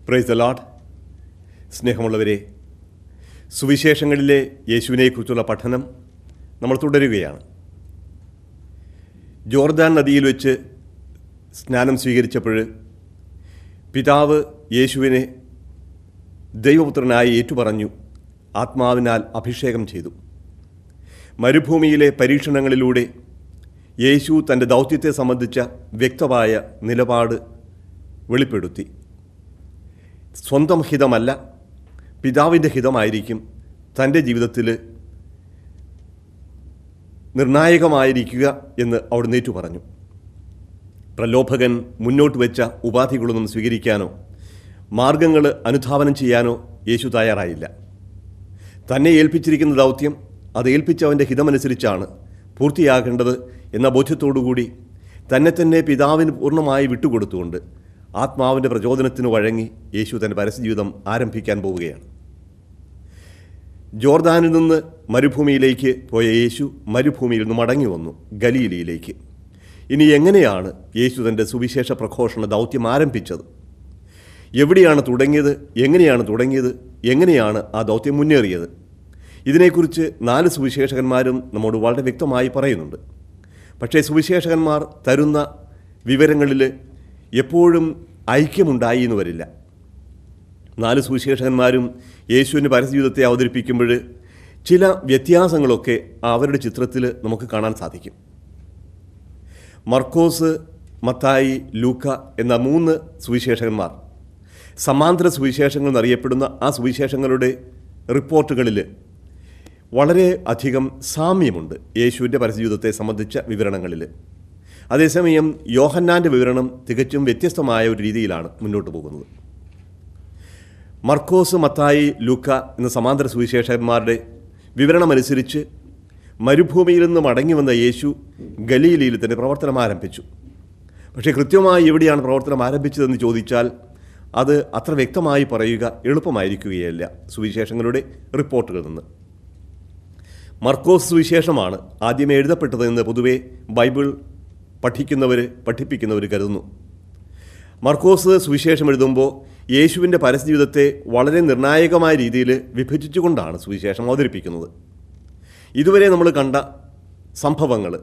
Praise the Lord. സ്നേഹമുള്ളവരെ, സുവിശേഷങ്ങളിലെ യേശുവിനെക്കുറിച്ചുള്ള പഠനം നമ്മൾ തുടരുകയാണ്. ജോർദാൻ നദിയിൽ വെച്ച് സ്നാനം സ്വീകരിച്ചപ്പോൾ പിതാവ് യേശുവിനെ ദൈവപുത്രനായി ഏറ്റുപറഞ്ഞു, ആത്മാവിനാൽ അഭിഷേകം ചെയ്തു. മരുഭൂമിയിലെ പരീക്ഷണങ്ങളിലൂടെ യേശു തൻ്റെ ദൗത്യത്തെ സംബന്ധിച്ച വ്യക്തമായ നിലപാട് വെളിപ്പെടുത്തി. സ്വന്തം ഹിതമല്ല, പിതാവിൻ്റെ ഹിതമായിരിക്കും തൻ്റെ ജീവിതത്തിൽ നിർണായകമായിരിക്കുക എന്ന് അവിടുന്ന് ഏറ്റു പറഞ്ഞു. പ്രലോഭകൻ മുന്നോട്ട് വെച്ച ഉപാധികളൊന്നും സ്വീകരിക്കാനോ മാർഗങ്ങൾ അനുധാവനം ചെയ്യാനോ യേശു തയ്യാറായില്ല. തന്നെ ഏൽപ്പിച്ചിരിക്കുന്ന ദൗത്യം അത് ഏൽപ്പിച്ചവൻ്റെ ഹിതമനുസരിച്ചാണ് പൂർത്തിയാകേണ്ടത് എന്ന ബോധ്യത്തോടുകൂടി തന്നെ പിതാവിന് പൂർണ്ണമായി വിട്ടുകൊടുത്തുകൊണ്ട് ആത്മാവിൻ്റെ പ്രചോദനത്തിന് വഴങ്ങി യേശു തൻ്റെ പരസ്യജീവിതം ആരംഭിക്കാൻ പോവുകയാണ്. ജോർദാനിൽ നിന്ന് മരുഭൂമിയിലേക്ക് പോയ യേശു മരുഭൂമിയിൽ നിന്ന് മടങ്ങി വന്നു ഗലീലയിലേക്ക്. ഇനി എങ്ങനെയാണ് യേശു തൻ്റെ സുവിശേഷ പ്രഘോഷണ ദൗത്യം ആരംഭിച്ചത്? എവിടെയാണ് തുടങ്ങിയത്? എങ്ങനെയാണ് ആ ദൗത്യം മുന്നേറിയത്? ഇതിനെക്കുറിച്ച് 4 സുവിശേഷകന്മാരും നമ്മോട് വളരെ വ്യക്തമായി പറയുന്നുണ്ട്. പക്ഷേ സുവിശേഷകന്മാർ തരുന്ന വിവരങ്ങളിൽ എപ്പോഴും ഐക്യമുണ്ടായി എന്ന് വരില്ല. 4 സുവിശേഷകന്മാരും യേശുവിൻ്റെ പരസ്യജീവിതത്തെ അവതരിപ്പിക്കുമ്പോൾ ചില വ്യത്യാസങ്ങളൊക്കെ അവരുടെ ചിത്രത്തിൽ നമുക്ക് കാണാൻ സാധിക്കും. മർക്കോസ്, മത്തായി, ലൂക്ക എന്ന 3 സുവിശേഷകന്മാർ സമാന്തര സുവിശേഷങ്ങൾ എന്നറിയപ്പെടുന്ന ആ സുവിശേഷങ്ങളുടെ റിപ്പോർട്ടുകളിൽ വളരെ അധികം സാമ്യമുണ്ട് യേശുവിൻ്റെ പരസ്യജീവിതത്തെ സംബന്ധിച്ച വിവരണങ്ങളിൽ. അതേസമയം യോഹന്നാൻ്റെ വിവരണം തികച്ചും വ്യത്യസ്തമായ ഒരു രീതിയിലാണ് മുന്നോട്ട് പോകുന്നത്. മർക്കോസ്, മത്തായി, ലൂക്ക എന്ന സമാന്തര സുവിശേഷന്മാരുടെ വിവരണമനുസരിച്ച് മരുഭൂമിയിൽ നിന്ന് മടങ്ങി വന്ന യേശു ഗലീലയിൽ തന്നെ പ്രവർത്തനം ആരംഭിച്ചു. പക്ഷേ കൃത്യമായി എവിടെയാണ് പ്രവർത്തനം ആരംഭിച്ചതെന്ന് ചോദിച്ചാൽ അത് അത്ര വ്യക്തമായി പറയുക എളുപ്പമായിരിക്കുകയല്ല സുവിശേഷങ്ങളുടെ റിപ്പോർട്ടുകളിൽ നിന്ന്. മർക്കോസ് സുവിശേഷമാണ് ആദ്യമേ എഴുതപ്പെട്ടതെന്ന് പൊതുവെ ബൈബിൾ പഠിപ്പിക്കുന്നവർ കരുതുന്നു. മർക്കോസ് സുവിശേഷം എഴുതുമ്പോൾ യേശുവിൻ്റെ പരസ്യജീവിതത്തെ വളരെ നിർണായകമായ രീതിയിൽ വിഭജിച്ചുകൊണ്ടാണ് സുവിശേഷം അവതരിപ്പിക്കുന്നത്. ഇതുവരെ നമ്മൾ കണ്ട സംഭവങ്ങൾ,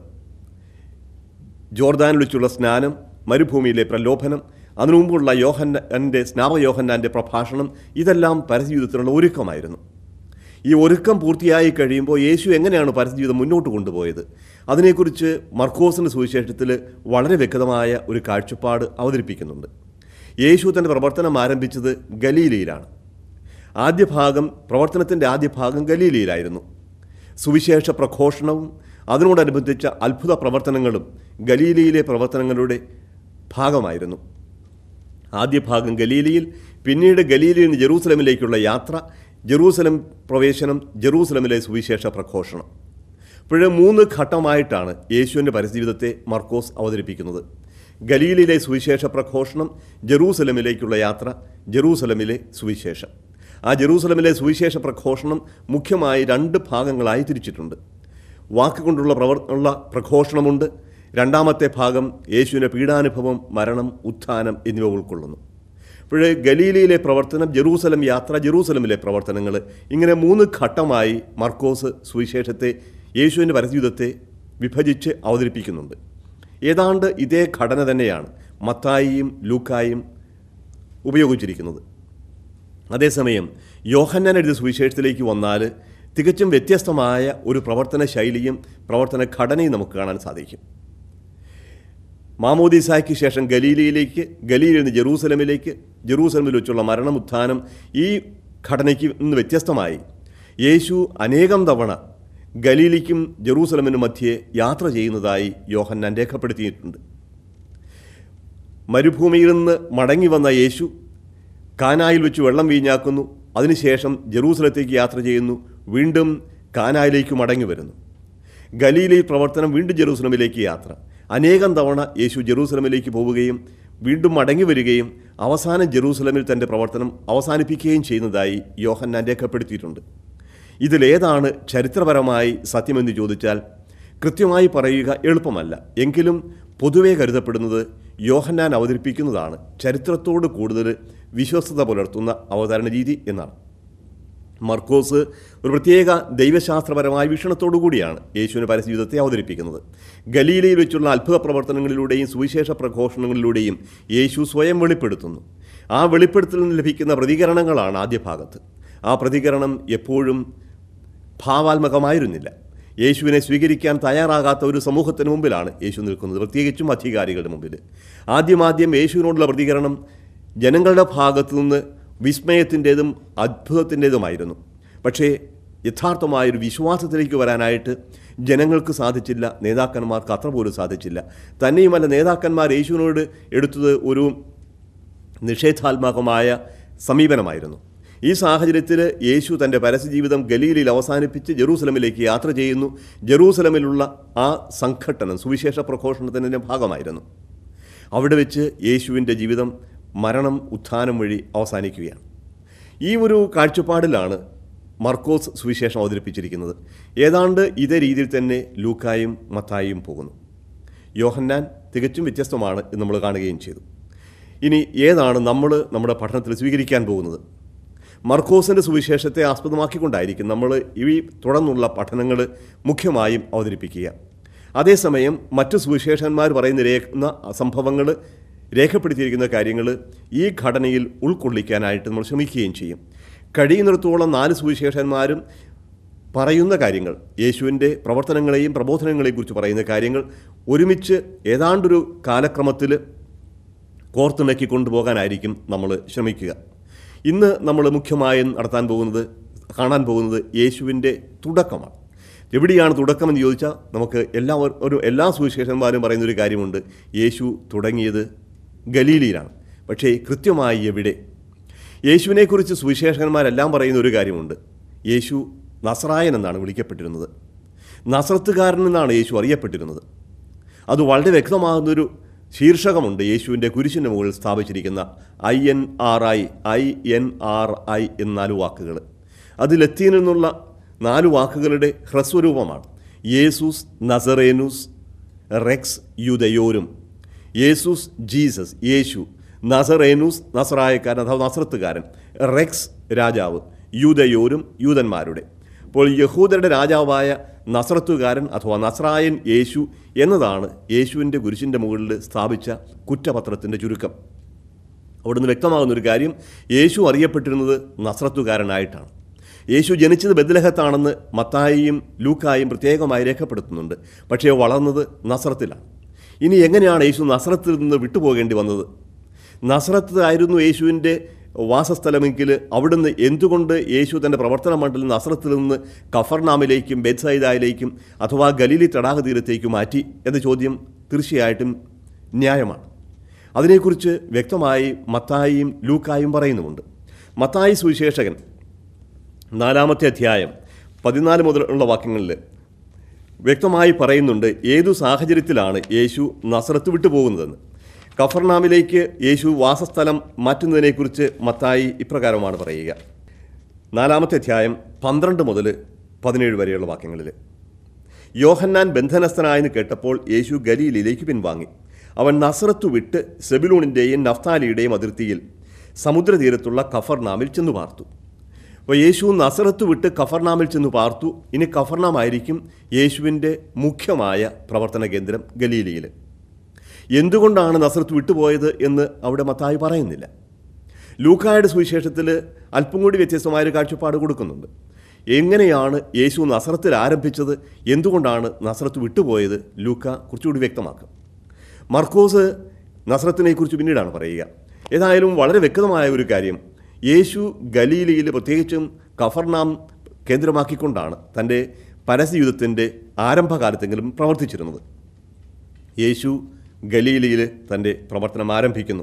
ജോർദാനിൽ വെച്ചുള്ള സ്നാനം, മരുഭൂമിയിലെ പ്രലോഭനം, അതിനുമുമ്പുള്ള സ്നാപകയോഹന്നാൻ്റെ പ്രഭാഷണം, ഇതെല്ലാം പരസ്യജീവിതത്തിനുള്ള ഒരുക്കമായിരുന്നു. ഈ ഒരുക്കം പൂർത്തിയായി കഴിയുമ്പോൾ യേശു എങ്ങനെയാണ് പരസ്യജീവിതം മുന്നോട്ട് കൊണ്ടുപോയത്? അതിനെക്കുറിച്ച് മർക്കോസിൻ്റെ സുവിശേഷത്തിൽ വളരെ വ്യക്തമായ ഒരു കാഴ്ചപ്പാട് അവതരിപ്പിക്കുന്നുണ്ട്. യേശു തൻ്റെ പ്രവർത്തനം ആരംഭിച്ചത് ഗലീലയിലാണ്. പ്രവർത്തനത്തിൻ്റെ ആദ്യ ഭാഗം ഗലീലയിലായിരുന്നു. സുവിശേഷ പ്രഘോഷണവും അതിനോടനുബന്ധിച്ച അത്ഭുത പ്രവർത്തനങ്ങളും ഗലീലയിലെ പ്രവർത്തനങ്ങളുടെ ഭാഗമായിരുന്നു. ആദ്യ ഭാഗം ഗലീലയിൽ, പിന്നീട് ഗലീലയിൽ നിന്ന് ജെറൂസലമിലേക്കുള്ള യാത്ര, ജെറൂസലം പ്രവേശനം, ജെറൂസലമിലെ സുവിശേഷ പ്രഘോഷണം. ഇപ്പോഴേ 3 ഘട്ടമായിട്ടാണ് യേശുവിൻ്റെ പരസ്യജീവിതത്തെ മർക്കോസ് അവതരിപ്പിക്കുന്നത്. ഗലീലയിലെ സുവിശേഷ പ്രഘോഷണം, ജെറൂസലമിലേക്കുള്ള യാത്ര, ജെറൂസലമിലെ സുവിശേഷം. ആ ജെറൂസലമിലെ സുവിശേഷ പ്രഘോഷണം മുഖ്യമായി 2 ഭാഗങ്ങളായി തിരിച്ചിട്ടുണ്ട്. വാക്കുകൊണ്ടുള്ള പ്രഘോഷണമുണ്ട്. രണ്ടാമത്തെ ഭാഗം യേശുവിൻ്റെ പീഡാനുഭവം, മരണം, ഉത്ഥാനം എന്നിവ ഉൾക്കൊള്ളുന്നു. ഇപ്പോഴേ ഗലീലയിലെ പ്രവർത്തനം, ജെറൂസലം യാത്ര, ജെറൂസലമിലെ പ്രവർത്തനങ്ങൾ, ഇങ്ങനെ 3 ഘട്ടമായി മർക്കോസ് സുവിശേഷത്തെ, യേശുവിൻ്റെ പരസ്യജീവിതത്തെ വിഭജിച്ച് അവതരിപ്പിക്കുന്നുണ്ട്. ഏതാണ്ട് ഇതേ ഘടന തന്നെയാണ് മത്തായിയും ലൂക്കായും ഉപയോഗിച്ചിരിക്കുന്നത്. അതേസമയം യോഹന്നാൻ എഴുതിയ സുവിശേഷത്തിലേക്ക് വന്നാൽ തികച്ചും വ്യത്യസ്തമായ ഒരു പ്രവർത്തന ശൈലിയും പ്രവർത്തന ഘടനയും നമുക്ക് കാണാൻ സാധിക്കും. മാമോദീസായ്ക്ക് ശേഷം ഗലീലയിലേക്ക്, ഗലീലയിൽ നിന്ന് ജെറൂസലമിലേക്ക്, ജെറൂസലമിൽ വെച്ചുള്ള മരണം, ഉത്ഥാനം, ഈ ഘടനയ്ക്ക് നിന്ന് വ്യത്യസ്തമായി യേശു അനേകം തവണ ഗലീലയ്ക്കും ജെറൂസലമിനും മധ്യേ യാത്ര ചെയ്യുന്നതായി യോഹന്നാൻ രേഖപ്പെടുത്തിയിട്ടുണ്ട്. മരുഭൂമിയിൽ നിന്ന് മടങ്ങി വന്ന യേശു കാനായിൽ വെച്ച് വെള്ളം വീഞ്ഞാക്കുന്നു. അതിനുശേഷം ജെറൂസലത്തേക്ക് യാത്ര ചെയ്യുന്നു. വീണ്ടും കാനായിലേക്ക് മടങ്ങി വരുന്നു. ഗലീലയിൽ പ്രവർത്തനം, വീണ്ടും ജെറൂസലമിലേക്ക് യാത്ര. അനേകം തവണ യേശു ജെറൂസലമിലേക്ക് പോവുകയും വീണ്ടും മടങ്ങി വരികയും അവസാനം ജെറൂസലമിൽ തൻ്റെ പ്രവർത്തനം അവസാനിപ്പിക്കുകയും ചെയ്യുന്നതായി യോഹന്നാൻ രേഖപ്പെടുത്തിയിട്ടുണ്ട്. ഇതിലേതാണ് ചരിത്രപരമായി സത്യമെന്ന് ചോദിച്ചാൽ കൃത്യമായി പറയുക എളുപ്പമല്ല. എങ്കിലും പൊതുവെ കരുതപ്പെടുന്നത് യോഹന്നാൻ അവതരിപ്പിക്കുന്നതാണ് ചരിത്രത്തോട് കൂടുതൽ വിശ്വസ്തത പുലർത്തുന്ന അവതരണ രീതി എന്നാണ്. മർക്കോസ് ഒരു പ്രത്യേക ദൈവശാസ്ത്രപരമായ വീക്ഷണത്തോടു കൂടിയാണ് യേശുവിൻ്റെ പരസ്യജീവിതത്തെ അവതരിപ്പിക്കുന്നത്. ഗലീലയിൽ വെച്ചുള്ള അത്ഭുത പ്രവർത്തനങ്ങളിലൂടെയും സുവിശേഷ പ്രഘോഷണങ്ങളിലൂടെയും യേശു സ്വയം വെളിപ്പെടുത്തുന്നു. ആ വെളിപ്പെടുത്തലിൽ നിന്ന് ലഭിക്കുന്ന പ്രതികരണങ്ങളാണ് ആദ്യ ഭാഗത്ത്. ആ പ്രതികരണം എപ്പോഴും ഭാവാത്മകമായിരുന്നില്ല. യേശുവിനെ സ്വീകരിക്കാൻ തയ്യാറാകാത്ത ഒരു സമൂഹത്തിന് മുമ്പിലാണ് യേശു നിൽക്കുന്നത്, പ്രത്യേകിച്ചും അധികാരികളുടെ മുമ്പിൽ. ആദ്യം യേശുവിനോടുള്ള പ്രതികരണം ജനങ്ങളുടെ ഭാഗത്തു നിന്ന് വിസ്മയത്തിൻ്റേതും അത്ഭുതത്തിൻ്റേതുമായിരുന്നു. പക്ഷേ യഥാർത്ഥമായൊരു വിശ്വാസത്തിലേക്ക് വരാനായിട്ട് ജനങ്ങൾക്ക് സാധിച്ചില്ല, നേതാക്കന്മാർക്ക് അത്ര പോലും സാധിച്ചില്ല. തന്നെയുമല്ല, നേതാക്കന്മാർ യേശുവിനോട് എടുത്തത് ഒരു നിഷേധാത്മകമായ സമീപനമായിരുന്നു. ഈ സാഹചര്യത്തിൽ യേശു തൻ്റെ പരസ്യജീവിതം ഗലീലയിൽ അവസാനിപ്പിച്ച് ജെറൂസലമിലേക്ക് യാത്ര ചെയ്യുന്നു. ജെറൂസലമിലുള്ള ആ സംഘട്ടനം സുവിശേഷ പ്രഘോഷണത്തിൻ്റെ ഭാഗമായിരുന്നു. അവിടെ വെച്ച് യേശുവിൻ്റെ ജീവിതം മരണം ഉത്ഥാനം വഴി അവസാനിക്കുകയാണ്. ഈ ഒരു കാഴ്ചപ്പാടിലാണ് മർക്കോസ് സുവിശേഷം അവതരിപ്പിച്ചിരിക്കുന്നത്. ഏതാണ്ട് ഇതേ രീതിയിൽ തന്നെ ലൂക്കായും മത്തായിയും പോകുന്നു. യോഹന്നാൻ തികച്ചും വ്യത്യസ്തമാണ് എന്ന് നമ്മൾ കാണുകയും ചെയ്തു. ഇനി ഏതാണ് നമ്മൾ നമ്മുടെ പഠനത്തിൽ സ്വീകരിക്കാൻ പോകുന്നത്? മർക്കോസിൻ്റെ സുവിശേഷത്തെ ആസ്പദമാക്കിക്കൊണ്ടായിരിക്കും നമ്മൾ ഈ തുടർന്നുള്ള പഠനങ്ങൾ മുഖ്യമായും അവതരിപ്പിക്കുക. അതേസമയം മറ്റു സുവിശേഷന്മാർ പറയുന്ന സംഭവങ്ങൾ, രേഖപ്പെടുത്തിയിരിക്കുന്ന കാര്യങ്ങൾ ഈ ഘടനയിൽ ഉൾക്കൊള്ളിക്കാനായിട്ട് നമ്മൾ ശ്രമിക്കുകയും ചെയ്യും. കഴിയുന്നിടത്തോളം 4 സുവിശേഷന്മാരും പറയുന്ന കാര്യങ്ങൾ, യേശുവിൻ്റെ പ്രവർത്തനങ്ങളെയും പ്രബോധനങ്ങളെയും കുറിച്ച് പറയുന്ന കാര്യങ്ങൾ ഒരുമിച്ച് ഏതാണ്ടൊരു കാലക്രമത്തിൽ കോർത്തിണക്കി കൊണ്ടുപോകാനായിരിക്കും നമ്മൾ ശ്രമിക്കുക. ഇന്ന് നമ്മൾ മുഖ്യമായും കാണാൻ പോകുന്നത് യേശുവിൻ്റെ തുടക്കമാണ്. എവിടെയാണ് തുടക്കമെന്ന് ചോദിച്ചാൽ നമുക്ക് എല്ലാ സുവിശേഷന്മാരും പറയുന്നൊരു കാര്യമുണ്ട്, യേശു തുടങ്ങിയത് ഗലീലയിലാണ്. പക്ഷേ കൃത്യമായി എവിടെ? യേശുവിനെക്കുറിച്ച് സുവിശേഷകന്മാരെല്ലാം പറയുന്ന ഒരു കാര്യമുണ്ട്, യേശു നസറായൻ എന്നാണ് വിളിക്കപ്പെട്ടിരുന്നത്. നസറത്തുകാരൻ എന്നാണ് യേശു അറിയപ്പെട്ടിരുന്നത്. അത് വളരെ വ്യക്തമാകുന്നൊരു ശീർഷകമുണ്ട് യേശുവിൻ്റെ കുരിശിൻ്റെ മുകളിൽ സ്ഥാപിച്ചിരിക്കുന്ന INRI എന്ന 4 വാക്കുകൾ. അത് ലത്തീനിൽ നിന്നുള്ള 4 വാക്കുകളുടെ ഹ്രസ്വരൂപമാണ്. യേസൂസ് നസറേനുസ് റെക്സ് യൂദയോരും. യേസൂസ് ജീസസ്, യേശു. നസറേനുസ് നസറായക്കാരൻ അഥവാ നസറത്തുകാരൻ. റെക്സ് രാജാവ്. യൂദയോരും യൂതന്മാരുടെ. അപ്പോൾ യഹൂദരുടെ രാജാവായ നസറത്തുകാരൻ അഥവാ നസറായൻ യേശു എന്നതാണ് യേശുവിൻ്റെ കുരിശിൻ്റെ മുകളിൽ സ്ഥാപിച്ച കുറ്റപത്രത്തിൻ്റെ ചുരുക്കം. അവിടുന്ന് വ്യക്തമാകുന്നൊരു കാര്യം, യേശു അറിയപ്പെട്ടിരുന്നത് നസറത്തുകാരനായിട്ടാണ്. യേശു ജനിച്ചത് ബെത്ലഹത്താണെന്ന് മത്തായിയും ലൂക്കായും പ്രത്യേകമായി രേഖപ്പെടുത്തുന്നുണ്ട്. പക്ഷേ വളർന്നത് നസറത്തിലാണ്. ഇനി എങ്ങനെയാണ് യേശു നസറത്തിൽ നിന്ന് വിട്ടുപോകേണ്ടി വന്നത്? നസറത്ത് ആയിരുന്നു യേശുവിൻ്റെ വാസസ്ഥലമെങ്കിൽ അവിടുന്ന് എന്തുകൊണ്ട് യേശു തൻ്റെ പ്രവർത്തന മണ്ഡലം നസറത്തിൽ നിന്ന് കഫർനാമിലേക്കും ബെത്സൈദയിലേക്കും അഥവാ ഗലീലി തടാക തീരത്തേക്ക് മാറ്റി എന്ന ചോദ്യം തീർച്ചയായിട്ടും ന്യായമാണ്. അതിനെക്കുറിച്ച് വ്യക്തമായി മത്തായിയും ലൂക്കായും പറയുന്നുമുണ്ട്. മത്തായി സുവിശേഷകൻ 4-ാമത്തെ അധ്യായം 14 മുതലുള്ള വാക്യങ്ങളിൽ വ്യക്തമായി പറയുന്നുണ്ട് ഏതു സാഹചര്യത്തിലാണ് യേശു നസറത്ത് വിട്ടുപോകുന്നതെന്ന്. കഫർനാമിലേക്ക് യേശു വാസസ്ഥലം മാറ്റുന്നതിനെക്കുറിച്ച് മത്തായി ഇപ്രകാരമാണ് പറയുക. 4-ാമത്തെ അധ്യായം 12 മുതൽ 17 വരെയുള്ള വാക്യങ്ങളിൽ, യോഹന്നാൻ ബന്ധനസ്ഥനായെന്ന് കേട്ടപ്പോൾ യേശു ഗലീലയിലേക്ക് പിൻവാങ്ങി. അവൻ നസറത്ത് വിട്ട് സെബുലൂണിൻ്റെയും നഫ്താലിയുടെയും അതിർത്തിയിൽ സമുദ്രതീരത്തുള്ള കഫർനാമിൽ ചെന്നു പാർത്തു. അപ്പോൾ യേശു നസറത്ത് വിട്ട് കഫർനാമിൽ ചെന്നു പാർത്തു. ഇനി കഫർനാമായിരിക്കും യേശുവിൻ്റെ മുഖ്യമായ പ്രവർത്തന കേന്ദ്രം ഗലീലയിൽ. എന്തുകൊണ്ടാണ് നസറത്ത് വിട്ടുപോയത് എന്ന് അവിടെ മത്തായി പറയുന്നില്ല. ലൂക്കായുടെ സുവിശേഷത്തിൽ അല്പം കൂടി വ്യത്യസ്തമായൊരു കാഴ്ചപ്പാട് കൊടുക്കുന്നുണ്ട്. എങ്ങനെയാണ് യേശു നസറത്തിൽ ആരംഭിച്ചത്, എന്തുകൊണ്ടാണ് നസറത്ത് വിട്ടുപോയത്, ലൂക്ക കുറച്ചുകൂടി വ്യക്തമാക്കും. മർക്കോസ് നസറത്തിനെക്കുറിച്ച് പിന്നീടാണ് പറയുക. ഏതായാലും വളരെ വ്യക്തമായ ഒരു കാര്യം, യേശു ഗലീലയിൽ പ്രത്യേകിച്ചും കഫർനാം കേന്ദ്രമാക്കിക്കൊണ്ടാണ് തൻ്റെ പരസ്യയുദ്ധത്തിൻ്റെ ആരംഭകാലത്തെങ്കിലും പ്രവർത്തിച്ചിരുന്നത്. യേശു ഗലീലയിൽ തൻ്റെ പ്രവർത്തനം ആരംഭിക്കുന്നു.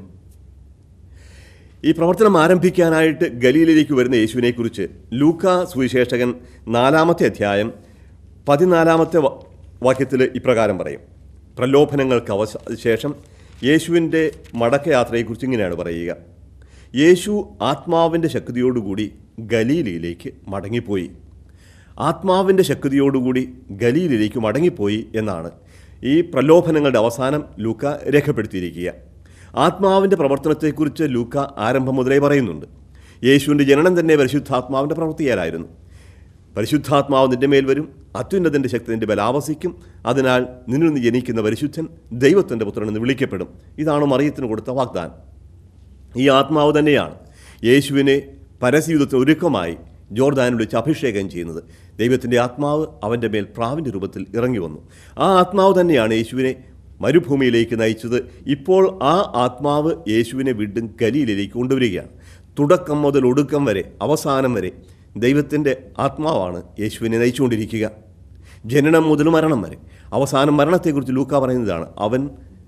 ഈ പ്രവർത്തനം ആരംഭിക്കാനായിട്ട് ഗലീലയിലേക്ക് വരുന്ന യേശുവിനെക്കുറിച്ച് ലൂക്ക സുവിശേഷകൻ 4-ാമത്തെ അധ്യായം 14-ാമത്തെ വാക്യത്തിൽ ഇപ്രകാരം പറയും. പ്രലോഭനങ്ങൾക്ക് ശേഷം യേശുവിൻ്റെ മടക്കയാത്രയെക്കുറിച്ച് ഇങ്ങനെയാണ് പറയുക. യേശു ആത്മാവിൻ്റെ ശക്തിയോടുകൂടി ഗലീലയിലേക്ക് മടങ്ങിപ്പോയി. ആത്മാവിൻ്റെ ശക്തിയോടുകൂടി ഗലീലയിലേക്ക് മടങ്ങിപ്പോയി എന്നാണ് ഈ പ്രലോഭനങ്ങളുടെ അവസാനം ലൂക്ക രേഖപ്പെടുത്തിയിരിക്കുക. ആത്മാവിൻ്റെ പ്രവർത്തനത്തെക്കുറിച്ച് ലൂക്ക ആരംഭം മുതലേ പറയുന്നുണ്ട്. യേശുവിൻ്റെ ജനനം തന്നെ പരിശുദ്ധാത്മാവിൻ്റെ പ്രവൃത്തിയാലായിരുന്നു. പരിശുദ്ധാത്മാവ് നിൻ്റെ മേൽ വരും, അത്യുന്നതൻ്റെ ശക്തി നിൻ്റെ മേൽ ആവസിക്കും, അതിനാൽ നിന്നിൽ നിന്ന് ജനിക്കുന്ന പരിശുദ്ധൻ ദൈവത്തിൻ്റെ പുത്രൻ എന്ന് വിളിക്കപ്പെടും. ഇതാണ് മറിയത്തിന് കൊടുത്ത വാഗ്ദാനം. ഈ ആത്മാവ് തന്നെയാണ് യേശുവിനെ പരസ്യയുദ്ധത്തിന് ഒരുക്കമായി ജോർദാനിൽ വെച്ച് അഭിഷേകം ചെയ്യുന്നത്. ദൈവത്തിൻ്റെ ആത്മാവ് അവൻ്റെ മേൽ പ്രാവിൻ്റെ രൂപത്തിൽ ഇറങ്ങി വന്നു. ആ ആത്മാവ് തന്നെയാണ് യേശുവിനെ മരുഭൂമിയിലേക്ക് നയിച്ചത്. ഇപ്പോൾ ആ ആത്മാവ് യേശുവിനെ വീണ്ടും ഗലീലയിലേക്ക് കൊണ്ടുവരികയാണ്. തുടക്കം മുതൽ ഒടുക്കം വരെ, അവസാനം വരെ ദൈവത്തിൻ്റെ ആത്മാവാണ് യേശുവിനെ നയിച്ചുകൊണ്ടിരിക്കുക. ജനനം മുതൽ മരണം വരെ. അവസാനം മരണത്തെക്കുറിച്ച് ലൂക്ക പറയുന്നതാണ്, അവൻ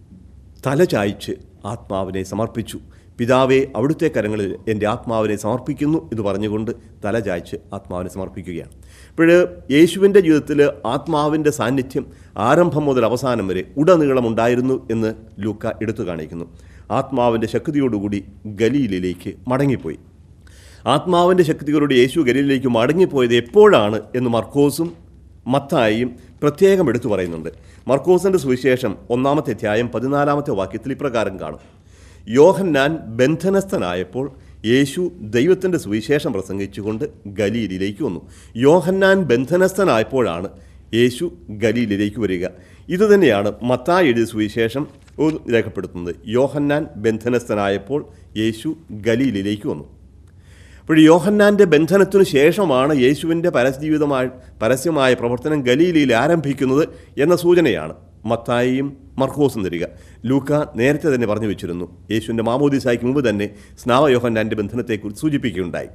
തല ചായ്ച്ച് ആത്മാവിനെ സമർപ്പിച്ചു. പിതാവേ, അവിടുത്തെ കരങ്ങളിൽ എൻ്റെ ആത്മാവിനെ സമർപ്പിക്കുന്നു എന്ന് പറഞ്ഞുകൊണ്ട് തല ചായ്ച്ച് ആത്മാവിനെ സമർപ്പിക്കുകയാണ്. അപ്പോൾ യേശുവിൻ്റെ ജീവിതത്തിൽ ആത്മാവിൻ്റെ സാന്നിധ്യം ആരംഭം മുതൽ അവസാനം വരെ ഉടനീളം ഉണ്ടായിരുന്നു എന്ന് ലൂക്ക എടുത്തു കാണിക്കുന്നു. ആത്മാവിൻ്റെ ശക്തിയോടുകൂടി ഗലീലയിലേക്ക് മടങ്ങിപ്പോയി. ആത്മാവിൻ്റെ ശക്തികളോട് യേശു ഗലീലയിലേക്ക് മടങ്ങിപ്പോയത് എപ്പോഴാണ് എന്ന് മർക്കോസും മത്തായിയും പ്രത്യേകം എടുത്തു പറയുന്നുണ്ട്. മർക്കോസിൻ്റെ സുവിശേഷം 1-ാമത്തെ അധ്യായം 14-ാമത്തെ വാക്യത്തിൽ ഇപ്രകാരം കാണും: യോഹന്നാൻ ബന്ധനസ്ഥനായപ്പോൾ യേശു ദൈവത്തിൻ്റെ സുവിശേഷം പ്രസംഗിച്ചുകൊണ്ട് ഗലീലയിലേക്ക് വന്നു. യോഹന്നാൻ ബന്ധനസ്ഥനായപ്പോഴാണ് യേശു ഗലീലയിലേക്ക് വരിക. ഇതുതന്നെയാണ് മത്തായി എഴുതിയ സുവിശേഷം രേഖപ്പെടുത്തുന്നത്. യോഹന്നാൻ ബന്ധനസ്ഥനായപ്പോൾ യേശു ഗലീലയിലേക്ക് വന്നു. അപ്പോൾ യോഹന്നാൻ്റെ ബന്ധനത്തിനു ശേഷമാണ് യേശുവിൻ്റെ പരസ്യമായ പ്രവർത്തനം ഗലീലയിൽ ആരംഭിക്കുന്നത് എന്ന സൂചനയാണ് മത്തായിയും മർക്കോസും തരിക. ലൂക്ക നേരത്തെ തന്നെ പറഞ്ഞു വെച്ചിരുന്നു. യേശുവിൻ്റെ മാമോദീസായ്ക്ക് മുമ്പ് തന്നെ സ്നാവ യോഹന്നാൻ്റെ ബന്ധനത്തെക്കുറിച്ച് സൂചിപ്പിക്കുകയുണ്ടായി.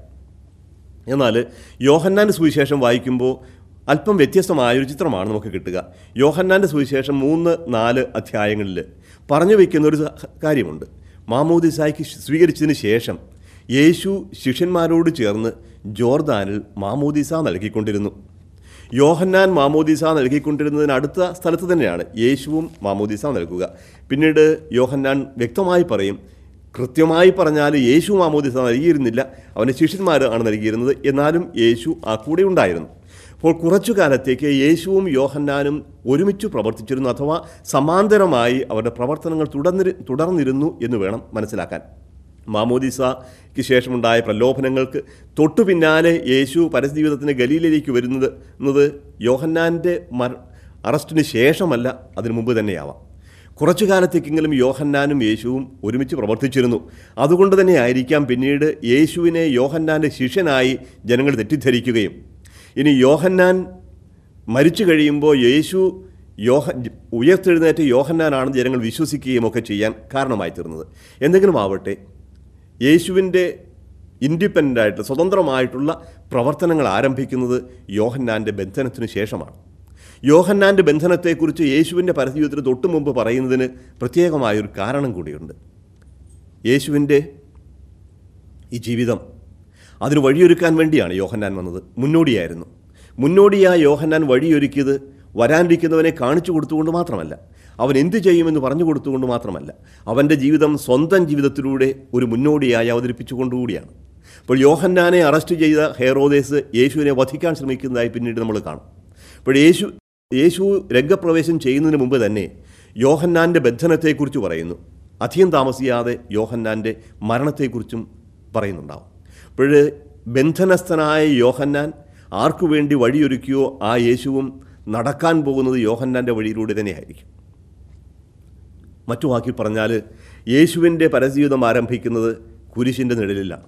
എന്നാൽ യോഹന്നാൻ്റെ സുവിശേഷം വായിക്കുമ്പോൾ അല്പം വ്യത്യസ്തമായൊരു ചിത്രമാണ് നമുക്ക് കിട്ടുക. യോഹന്നാൻ്റെ സുവിശേഷം 3-4 അധ്യായങ്ങളിൽ പറഞ്ഞു വയ്ക്കുന്നൊരു കാര്യമുണ്ട്. മാമോദീസായ്ക്ക് സ്വീകരിച്ചതിന് ശേഷം യേശു ശിഷ്യന്മാരോട് ചേർന്ന് ജോർദാനിൽ മാമോദീസ നൽകിക്കൊണ്ടിരുന്നു. യോഹന്നാൻ മാമോദീസ നൽകിക്കൊണ്ടിരുന്നതിന് അടുത്ത സ്ഥലത്ത് തന്നെയാണ് യേശുവും മാമോദീസ നൽകുക. പിന്നീട് യോഹന്നാൻ വ്യക്തമായി പറയും, കൃത്യമായി പറഞ്ഞാൽ യേശു മാമോദീസ നൽകിയിരുന്നില്ല, അവൻ്റെ ശിഷ്യന്മാർ ആണ് നൽകിയിരുന്നത്. എന്നാലും യേശു ആ കൂടെ ഉണ്ടായിരുന്നു. അപ്പോൾ കുറച്ചു കാലത്തേക്ക് യേശുവും യോഹന്നാനും ഒരുമിച്ച് പ്രവർത്തിച്ചിരുന്നു, അഥവാ സമാന്തരമായി അവരുടെ പ്രവർത്തനങ്ങൾ തുടർന്നിരുന്നു എന്ന് വേണം മനസ്സിലാക്കാൻ. മാമോദീസയ്ക്ക് ശേഷമുണ്ടായ പ്രലോഭനങ്ങൾക്ക് തൊട്ടു പിന്നാലെ യേശു പരസ്യജീവിതത്തിന് ഗലീലയിലേക്ക് വരുന്നത് യോഹന്നാൻ്റെ അറസ്റ്റിന് ശേഷമല്ല, അതിനു മുമ്പ് തന്നെയാവാം. കുറച്ചു കാലത്തേക്കെങ്കിലും യോഹന്നാനും യേശുവും ഒരുമിച്ച് പ്രവർത്തിച്ചിരുന്നു. അതുകൊണ്ട് തന്നെ ആയിരിക്കാം പിന്നീട് യേശുവിനെ യോഹന്നാൻ്റെ ശിഷ്യനായി ജനങ്ങൾ തെറ്റിദ്ധരിക്കുകയും ഇനി യോഹന്നാൻ മരിച്ചു കഴിയുമ്പോൾ യേശു ഉയർത്തെഴുന്നേറ്റ യോഹന്നാനാണെന്ന് ജനങ്ങൾ വിശ്വസിക്കുകയും ഒക്കെ ചെയ്യാൻ കാരണമായി തീർന്നത്. എന്തെങ്കിലും ആവട്ടെ, യേശുവിൻ്റെ ഇൻഡിപെൻഡൻ്റായിട്ട് സ്വതന്ത്രമായിട്ടുള്ള പ്രവർത്തനങ്ങൾ ആരംഭിക്കുന്നത് യോഹന്നാൻ്റെ ബന്ധനത്തിനു ശേഷമാണ്. യോഹന്നാൻ്റെ ബന്ധനത്തെക്കുറിച്ച് യേശുവിൻ്റെ പരസ്യജീവിതത്തിന് തൊട്ടു മുമ്പ് പറയുന്നതിന് പ്രത്യേകമായൊരു കാരണം കൂടിയുണ്ട്. യേശുവിൻ്റെ ഈ ജീവിതം അതിന് വഴിയൊരുക്കാൻ വേണ്ടിയാണ് യോഹന്നാൻ വന്നത്. മുന്നോടിയായ യോഹന്നാൻ വഴിയൊരുക്കിയത് വരാനിരിക്കുന്നവനെ കാണിച്ചു കൊടുത്തുകൊണ്ട് മാത്രമല്ല, അവൻ എന്തു ചെയ്യുമെന്ന് പറഞ്ഞു കൊടുത്തുകൊണ്ട് മാത്രമല്ല, അവൻ്റെ ജീവിതം സ്വന്തം ജീവിതത്തിലൂടെ ഒരു മുന്നോടിയായി അവതരിപ്പിച്ചുകൊണ്ടുകൂടിയാണ്. അപ്പോൾ യോഹന്നാനെ അറസ്റ്റ് ചെയ്ത ഹെറോദേസ് യേശുവിനെ വധിക്കാൻ ശ്രമിക്കുന്നതായി പിന്നീട് നമ്മൾ കാണും. അപ്പോൾ യേശു രംഗപ്രവേശം ചെയ്യുന്നതിന് മുമ്പ് തന്നെ യോഹന്നാൻ്റെ ബന്ധനത്തെക്കുറിച്ച് പറയുന്നു. അധികം താമസിയാതെ യോഹന്നാൻ്റെ മരണത്തെക്കുറിച്ചും പറയുന്നുണ്ടാവും. അപ്പോൾ ബന്ധനസ്ഥനായ യോഹന്നാൻ ആർക്കു വേണ്ടി വഴിയൊരുക്കിയോ ആ യേശുവും നടക്കാൻ പോകുന്നത് യോഹന്നാൻ്റെ വഴിയിലൂടെ തന്നെയായിരിക്കും. മറ്റു വാക്കിൽ പറഞ്ഞാൽ യേശുവിൻ്റെ പരസ്യജീവിതം ആരംഭിക്കുന്നത് കുരിശിൻ്റെ നിഴലിലാണ്.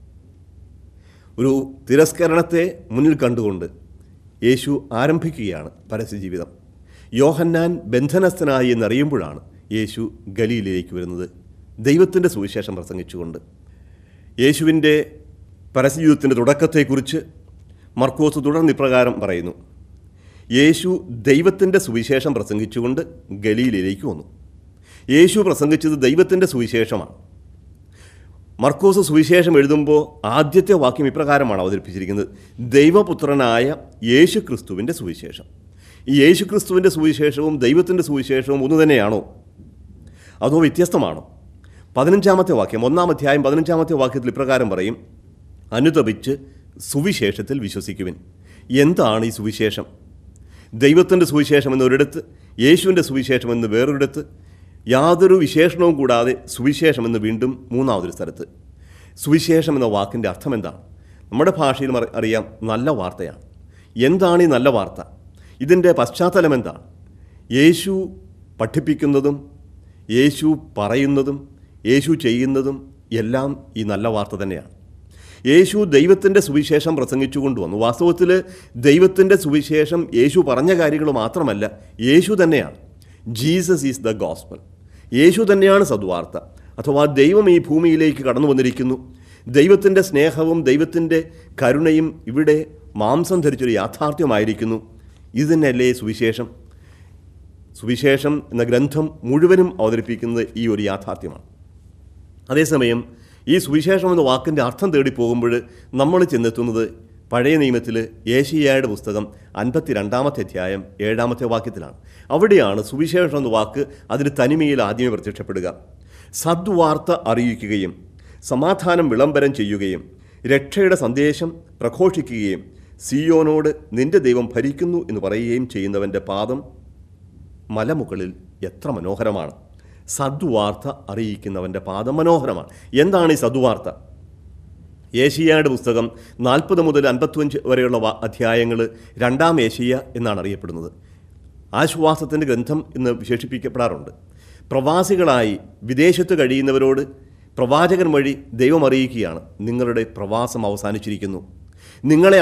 ഒരു തിരസ്കരണത്തെ മുന്നിൽ കണ്ടുകൊണ്ട് യേശു ആരംഭിക്കുകയാണ് പരസ്യജീവിതം. യോഹന്നാൻ ബന്ധനസ്ഥനായി എന്നറിയുമ്പോഴാണ് യേശു ഗലീലയിലേക്ക് വരുന്നത്, ദൈവത്തിൻ്റെ സുവിശേഷം പ്രസംഗിച്ചുകൊണ്ട്. യേശുവിൻ്റെ പരസ്യജീവിതത്തിൻ്റെ തുടക്കത്തെക്കുറിച്ച് മർക്കോസ് തുടർന്ന് ഇപ്രകാരം പറയുന്നു: യേശു ദൈവത്തിൻ്റെ സുവിശേഷം പ്രസംഗിച്ചുകൊണ്ട് ഗലീലയിലേക്ക് വന്നു. യേശു പ്രസംഗിച്ചത് ദൈവത്തിൻ്റെ സുവിശേഷമാണ്. മർക്കോസ് സുവിശേഷം എഴുതുമ്പോൾ ആദ്യത്തെ വാക്യം ഇപ്രകാരമാണ് അവതരിപ്പിച്ചിരിക്കുന്നത്: ദൈവപുത്രനായ യേശു ക്രിസ്തുവിൻ്റെ സുവിശേഷം. ഈ യേശു ക്രിസ്തുവിൻ്റെ സുവിശേഷവും ദൈവത്തിൻ്റെ സുവിശേഷവും ഒന്നു തന്നെയാണോ, അതോ വ്യത്യസ്തമാണോ? 15-ാമത്തെ വാക്യം, 1-ാം അധ്യായം 15-ാമത്തെ വാക്യത്തിൽ ഇപ്രകാരം പറയും: അനുതപിച്ച് സുവിശേഷത്തിൽ വിശ്വസിക്കുവിൻ. എന്താണ് ഈ സുവിശേഷം? ദൈവത്തിൻ്റെ സുവിശേഷം എന്നൊരിടത്ത്, യേശുവിൻ്റെ സുവിശേഷം എന്ന് വേറൊരിടത്ത്, യാതൊരു വിശേഷണവും കൂടാതെ സുവിശേഷം എന്ന് വീണ്ടും മൂന്നാമതൊരു സ്ഥലത്ത്. സുവിശേഷം എന്ന വാക്കിൻ്റെ അർത്ഥം എന്താണ്? നമ്മുടെ ഭാഷയിൽ അറിയാം, നല്ല വാർത്തയാണ്. എന്താണ് ഈ നല്ല വാർത്ത? ഇതിൻ്റെ പശ്ചാത്തലം എന്താണ്? യേശു പഠിപ്പിക്കുന്നതും യേശു പറയുന്നതും യേശു ചെയ്യുന്നതും എല്ലാം ഈ നല്ല വാർത്ത തന്നെയാണ്. യേശു ദൈവത്തിൻ്റെ സുവിശേഷം പ്രസംഗിച്ചു കൊണ്ടുവന്നു. വാസ്തവത്തിൽ ദൈവത്തിൻ്റെ സുവിശേഷം യേശു പറഞ്ഞ കാര്യങ്ങൾ മാത്രമല്ല, യേശു തന്നെയാണ്. Jesus is the gospel. യേശു തന്നെയാണ് സദ്വാർത്ത. അഥവാ ദൈവം ഈ ഭൂമിയിലേക്ക് കടന്നു വന്നിരിക്കുന്നു. ദൈവത്തിൻ്റെ സ്നേഹവും ദൈവത്തിൻ്റെ കരുണയും ഇവിടെ മാംസം ധരിച്ചൊരു യാഥാർത്ഥ്യമായിരിക്കുന്നു. ഇത് തന്നെയല്ലേ സുവിശേഷം? സുവിശേഷം എന്ന ഗ്രന്ഥം മുഴുവനും അവതരിപ്പിക്കുന്നത് ഈ ഒരു യാഥാർത്ഥ്യമാണ്. അതേസമയം ഈ സുവിശേഷം എന്ന വാക്കിൻ്റെ അർത്ഥം തേടിപ്പോകുമ്പോൾ നമ്മൾ ചെന്നെത്തുന്നത് പഴയ നിയമത്തിൽ യേശയ്യായുടെ പുസ്തകം 52-ാമത്തെ അധ്യായം 7-ാമത്തെ വാക്യത്തിലാണ്. അവിടെയാണ് സുവിശേഷം എന്ന വാക്ക് അതിന് തനിമയിൽ ആദ്യമേ പ്രത്യക്ഷപ്പെടുക. സദ്വാർത്ത അറിയിക്കുകയും സമാധാനം വിളംബരം ചെയ്യുകയും രക്ഷയുടെ സന്ദേശം പ്രഘോഷിക്കുകയും സിയോനോട് നിന്റെ ദൈവം ഭരിക്കുന്നു എന്ന് പറയുകയും ചെയ്യുന്നവൻ്റെ പാദം മലമുകളിൽ എത്ര മനോഹരമാണ്. സദ്വാർത്ത അറിയിക്കുന്നവൻ്റെ പാദം മനോഹരമാണ്. എന്താണ് ഈ സദ്വാർത്ത? യേശയ്യായുടെ പുസ്തകം 40 മുതൽ 55 വരെയുള്ള അധ്യായങ്ങൾ 2-ാം യേശയ്യ എന്നാണ് അറിയപ്പെടുന്നത്. ആശ്വാസത്തിൻ്റെ ഗ്രന്ഥം എന്ന് വിശേഷിപ്പിക്കപ്പെടാറുണ്ട്. പ്രവാസികളായി വിദേശത്ത് കഴിയുന്നവരോട് പ്രവാചകൻ വഴി ദൈവം അറിയിക്കുകയാണ്, നിങ്ങളുടെ പ്രവാസം അവസാനിച്ചിരിക്കുന്നു. നിങ്ങളെ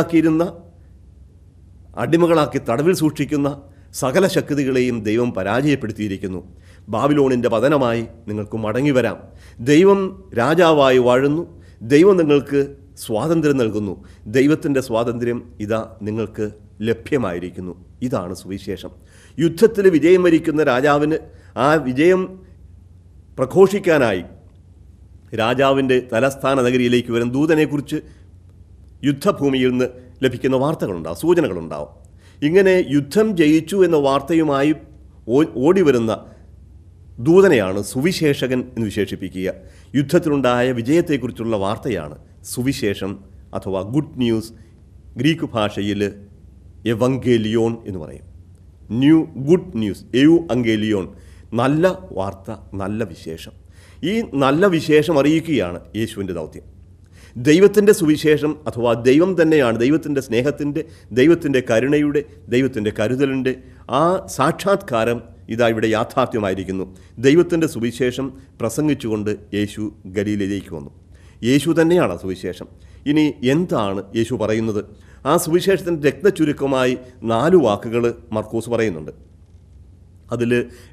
അടിമകളാക്കി തടവിൽ സൂക്ഷിക്കുന്ന സകല ശക്തികളെയും ദൈവം പരാജയപ്പെടുത്തിയിരിക്കുന്നു. ബാബിലോണിൻ്റെ പതനമായി നിങ്ങൾക്ക് മടങ്ങി വരാം. ദൈവം രാജാവായി വാഴുന്നു. ദൈവം നിങ്ങൾക്ക് സ്വാതന്ത്ര്യം നൽകുന്നു. ദൈവത്തിൻ്റെ സ്വാതന്ത്ര്യം ഇതാ നിങ്ങൾക്ക് ലഭ്യമായിരിക്കുന്നു. ഇതാണ് സുവിശേഷം. യുദ്ധത്തിൽ വിജയം വരിക്കുന്ന രാജാവിന് ആ വിജയം പ്രഘോഷിക്കാനായി രാജാവിൻ്റെ തലസ്ഥാന നഗരിയിലേക്ക് വരുന്ന ദൂതനെക്കുറിച്ച് യുദ്ധഭൂമിയിൽ നിന്ന് ലഭിക്കുന്ന വാർത്തകളുണ്ടാവും, സൂചനകളുണ്ടാവും. ഇങ്ങനെ യുദ്ധം ജയിച്ചു എന്ന വാർത്തയുമായി ഓടി വരുന്ന ദൂതനെയാണ് സുവിശേഷകൻ എന്ന് വിശേഷിപ്പിക്കുക. യുദ്ധത്തിലുണ്ടായ വിജയത്തെക്കുറിച്ചുള്ള വാർത്തയാണ് സുവിശേഷം അഥവാ ഗുഡ് ന്യൂസ്. ഗ്രീക്ക് ഭാഷയിൽ എവങ്കേലിയോൺ എന്ന് പറയും. ഗുഡ് ന്യൂസ്, അങ്കേലിയോൺ, നല്ല വാർത്ത, നല്ല വിശേഷം. ഈ നല്ല വിശേഷം അറിയിക്കുകയാണ് യേശുവിൻ്റെ ദൗത്യം. ദൈവത്തിൻ്റെ സുവിശേഷം അഥവാ ദൈവം തന്നെയാണ് ദൈവത്തിൻ്റെ സ്നേഹത്തിൻ്റെ, ദൈവത്തിൻ്റെ കരുണയുടെ, ദൈവത്തിൻ്റെ കരുതലിൻ്റെ ആ സാക്ഷാത്കാരം ഇതാ ഇവിടെ യാഥാർത്ഥ്യമായിരിക്കുന്നു. ദൈവത്തിൻ്റെ സുവിശേഷം പ്രസംഗിച്ചുകൊണ്ട് യേശു ഗലീലയിലേക്ക് വന്നു. യേശു തന്നെയാണ് ആ സുവിശേഷം. ഇനി എന്താണ് യേശു പറയുന്നത്? ആ സുവിശേഷത്തിൻ്റെ രത്നചുരുക്കമായി 4 വാക്കുകൾ മർക്കോസ് പറയുന്നുണ്ട്. അതിൽ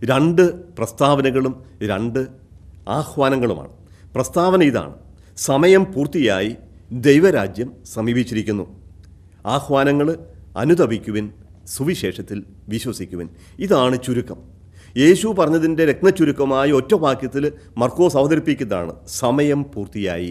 2 പ്രസ്താവനകളും 2 ആഹ്വാനങ്ങളുമാണ്. പ്രസ്താവന ഇതാണ്: സമയം പൂർത്തിയായി, ദൈവരാജ്യം സമീപിച്ചിരിക്കുന്നു. ആഹ്വാനങ്ങൾ: അനുതപിക്കുവിൻ, സുവിശേഷത്തിൽ വിശ്വസിക്കുവിൻ. ഇതാണ് ചുരുക്കം. യേശു പറഞ്ഞതിൻ്റെ രത്നചുരുക്കമായ ഒറ്റ വാക്യത്തിൽ മർക്കോസ് അവതരിപ്പിക്കുന്നതാണ് സമയം പൂർത്തിയായി.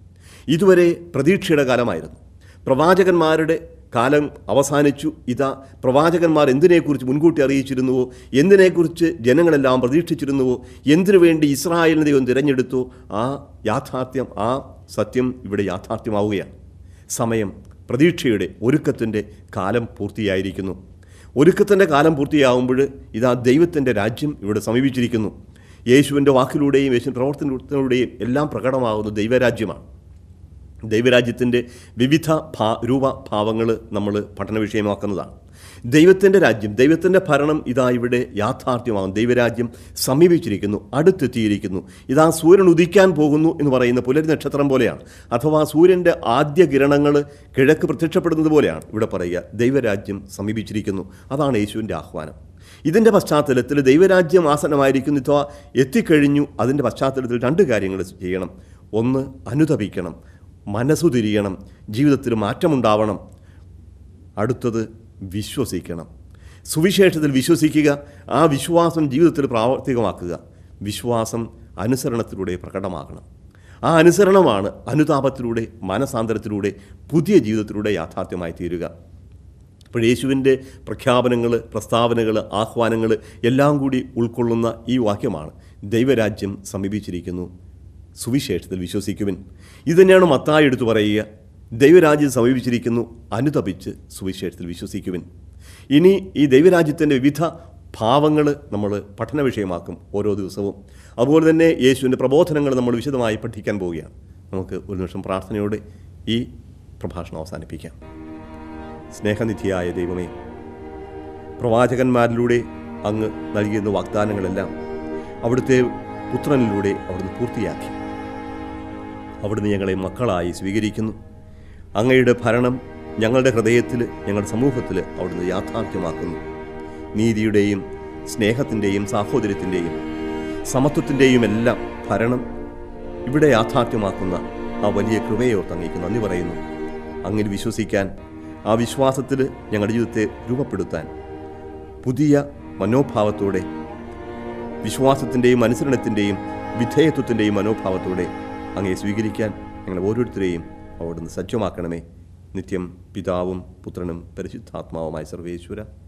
ഇതുവരെ പ്രതീക്ഷയുടെ കാലമായിരുന്നു. പ്രവാചകന്മാരുടെ കാലം അവസാനിച്ചു. ഇതാ പ്രവാചകന്മാർ എന്തിനെക്കുറിച്ച് മുൻകൂട്ടി അറിയിച്ചിരുന്നുവോ, എന്തിനെക്കുറിച്ച് ജനങ്ങളെല്ലാം പ്രതീക്ഷിച്ചിരുന്നുവോ, എന്തിനു വേണ്ടി ഇസ്രായേലിനെ ദൈവം തിരഞ്ഞെടുത്തു, ആ യാഥാർത്ഥ്യം, ആ സത്യം ഇവിടെ യാഥാർത്ഥ്യമാവുകയാണ്. സമയം, പ്രതീക്ഷയുടെ, ഒരുക്കത്തിൻ്റെ കാലം പൂർത്തിയായിരിക്കുന്നു. ഒരുക്കത്തിൻ്റെ കാലം പൂർത്തിയാകുമ്പോൾ ഇതാ ദൈവത്തിൻ്റെ രാജ്യം ഇവിടെ സമീപിച്ചിരിക്കുന്നു. യേശുവിൻ്റെ വാക്കിലൂടെയും യേശുവിൻ്റെ പ്രവർത്തനത്തിലൂടെയും എല്ലാം പ്രകടമാകുന്ന ദൈവരാജ്യമാണ്. ദൈവരാജ്യത്തിൻ്റെ വിവിധ രൂപഭാവങ്ങൾ നമ്മൾ പഠന വിഷയമാക്കുന്നതാണ്. ദൈവത്തിൻ്റെ രാജ്യം, ദൈവത്തിൻ്റെ ഭരണം ഇതാ ഇവിടെ യാഥാർത്ഥ്യമാകും. ദൈവരാജ്യം സമീപിച്ചിരിക്കുന്നു, അടുത്തെത്തിയിരിക്കുന്നു. ഇതാ സൂര്യൻ ഉദിക്കാൻ പോകുന്നു എന്ന് പറയുന്ന പുലരി നക്ഷത്രം പോലെയാണ്. അഥവാ സൂര്യൻ്റെ ആദ്യ കിരണങ്ങൾ കിഴക്ക് പ്രത്യക്ഷപ്പെടുന്നത് പോലെയാണ് ഇവിടെ പറയുക. ദൈവരാജ്യം സമീപിച്ചിരിക്കുന്നു. അതാണ് യേശുവിൻ്റെ ആഹ്വാനം. ഇതിൻ്റെ പശ്ചാത്തലത്തിൽ ദൈവരാജ്യം ആസന്നമായിരിക്കുന്നു, ഇഥവാ എത്തിക്കഴിഞ്ഞു. അതിൻ്റെ പശ്ചാത്തലത്തിൽ 2 കാര്യങ്ങൾ ചെയ്യണം. ഒന്ന്, അനുതപിക്കണം, മനസ്സു തിരിയണം, ജീവിതത്തിൽ മാറ്റമുണ്ടാവണം. അടുത്തത്, വിശ്വസിക്കണം. സുവിശേഷത്തിൽ വിശ്വസിക്കുക, ആ വിശ്വാസം ജീവിതത്തിൽ പ്രാവർത്തികമാക്കുക. വിശ്വാസം അനുസരണത്തിലൂടെ പ്രകടമാകണം. ആ അനുസരണമാണ് അനുതാപത്തിലൂടെ, മനസാന്തരത്തിലൂടെ, പുതിയ ജീവിതത്തിലൂടെ യാഥാർത്ഥ്യമായി തീരുക. അപ്പോൾ യേശുവിൻ്റെ പ്രഖ്യാപനങ്ങൾ, പ്രസ്താവനകൾ, ആഹ്വാനങ്ങൾ എല്ലാം കൂടി ഉൾക്കൊള്ളുന്ന ഈ വാക്യമാണ് ദൈവരാജ്യം സമീപിച്ചിരിക്കുന്നു, സുവിശേഷത്തിൽ വിശ്വസിക്കുവിൻ. ഇത് തന്നെയാണ് മത്തായി എടുത്തു പറയുക. ദൈവരാജ്യം സമീപിച്ചിരിക്കുന്നു, അനുതപിച്ച് സുവിശേഷത്തിൽ വിശ്വസിക്കുവിൻ. ഇനി ഈ ദൈവരാജ്യത്തിൻ്റെ വിവിധ ഭാവങ്ങൾ നമ്മൾ പഠന വിഷയമാക്കും ഓരോ ദിവസവും. അതുപോലെ തന്നെ യേശുവിൻ്റെ പ്രബോധനങ്ങൾ നമ്മൾ വിശദമായി പഠിക്കാൻ പോവുകയാണ്. നമുക്ക് ഒരു നിമിഷം പ്രാർത്ഥനയോടെ ഈ പ്രഭാഷണം അവസാനിപ്പിക്കാം. സ്നേഹനിധിയായ ദൈവമേ, പ്രവാചകന്മാരിലൂടെ അങ്ങ് നൽകിയിരുന്ന വാഗ്ദാനങ്ങളെല്ലാം അവിടുത്തെ പുത്രനിലൂടെ അവിടുന്ന് പൂർത്തിയാക്കി. അവിടുന്ന് ഞങ്ങളെ മക്കളായി സ്വീകരിക്കുന്നു. അങ്ങയുടെ ഭരണം ഞങ്ങളുടെ ഹൃദയത്തിൽ, ഞങ്ങളുടെ സമൂഹത്തിൽ അവിടുന്ന് യാഥാർത്ഥ്യമാക്കുന്നു. നീതിയുടെയും സ്നേഹത്തിൻ്റെയും സാഹോദര്യത്തിൻ്റെയും സമത്വത്തിൻ്റെയും എല്ലാം ഭരണം ഇവിടെ യാഥാർത്ഥ്യമാക്കുന്ന ആ വലിയ കൃപയോർത്ത് അങ്ങേക്ക് നന്ദി പറയുന്നു. അങ്ങനെ വിശ്വസിക്കാൻ, ആ വിശ്വാസത്തിൽ ഞങ്ങളുടെ ജീവിതത്തെ രൂപപ്പെടുത്താൻ പുതിയ മനോഭാവത്തോടെ, വിശ്വാസത്തിൻ്റെയും അനുസരണത്തിൻ്റെയും വിധേയത്വത്തിൻ്റെയും മനോഭാവത്തോടെ അങ്ങയെ സ്വീകരിക്കാൻ ഞങ്ങളെ ഓരോരുത്തരെയും അവിടുന്ന് സജ്ജമാക്കണമേ. നിത്യം പിതാവും പുത്രനും പരിശുദ്ധാത്മാവുമായ സർവേശ്വര.